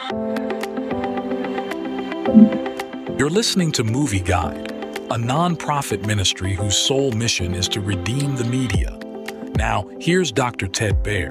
You're listening to Movie Guide, a non-profit ministry whose sole mission is to redeem the media. Now, here's Dr. Ted Baer.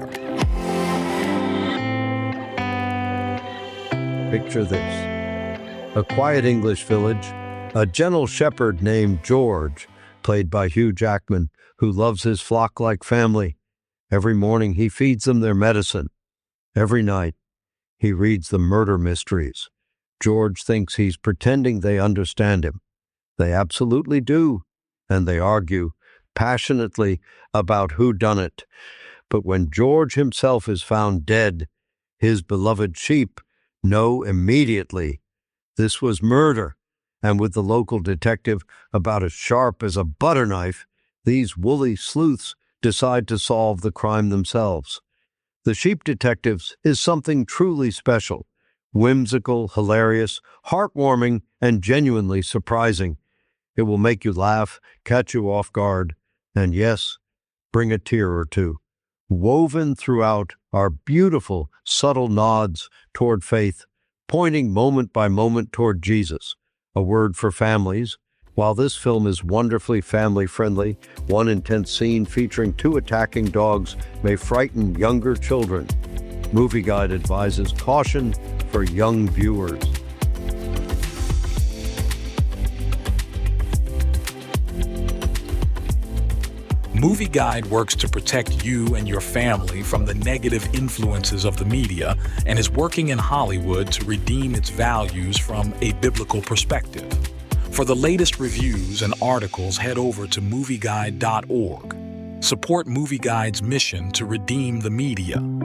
Picture this. A quiet English village, a gentle shepherd named George, played by Hugh Jackman, who loves his flock like family. Every morning he feeds them their medicine. Every night he reads the murder mysteries. George thinks he's pretending they understand him. They absolutely do, and they argue passionately about who done it. But when George himself is found dead, his beloved sheep know immediately this was murder. And with the local detective about as sharp as a butter knife, these woolly sleuths decide to solve the crime themselves. The Sheep Detectives is something truly special. Whimsical, hilarious, heartwarming, and genuinely surprising. It will make you laugh, catch you off guard, and yes, bring a tear or two. Woven throughout are beautiful, subtle nods toward faith, pointing moment by moment toward Jesus. A word for families. While this film is wonderfully family-friendly, one intense scene featuring 2 attacking dogs may frighten younger children. Movie Guide advises caution for young viewers. Movie Guide works to protect you and your family from the negative influences of the media and is working in Hollywood to redeem its values from a biblical perspective. For the latest reviews and articles, head over to movieguide.org. Support Movie Guide's mission to redeem the media.